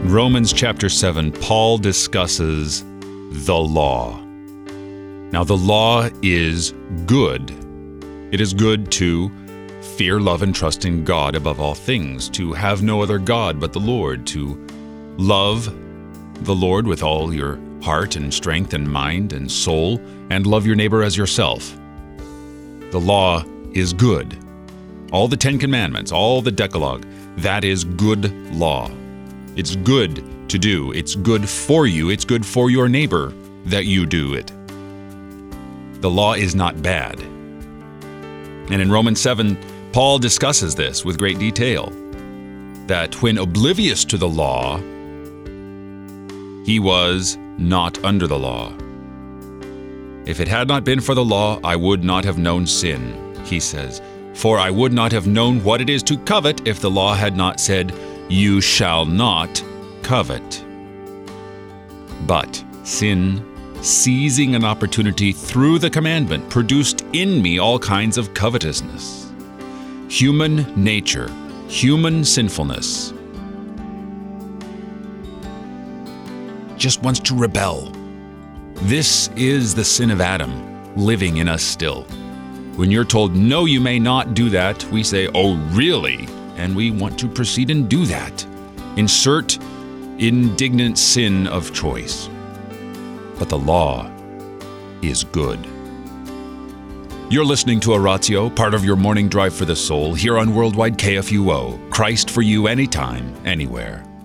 Romans chapter 7, Paul discusses the law. Now, the law is good. It is good to fear, love, and trust in God above all things, to have no other God but the Lord, to love the Lord with all your heart and strength and mind and soul, and love your neighbor as yourself. The law is good. All the 10 Commandments, all the Decalogue, that is good law. It's good to do. It's good for you. It's good for your neighbor that you do it. The law is not bad. And in Romans 7, Paul discusses this with great detail, that when oblivious to the law, he was not under the law. If it had not been for the law, I would not have known sin, he says. For I would not have known what it is to covet if the law had not said, you shall not covet. But sin, seizing an opportunity through the commandment, produced in me all kinds of covetousness. Human nature, human sinfulness, just wants to rebel. This is the sin of Adam living in us still. When you're told, no, you may not do that, we say, oh, really? And we want to proceed and do that. Insert indignant sin of choice. But the law is good. You're listening to Oratio, part of your morning drive for the soul, here on Worldwide KFUO. Christ for you anytime, anywhere.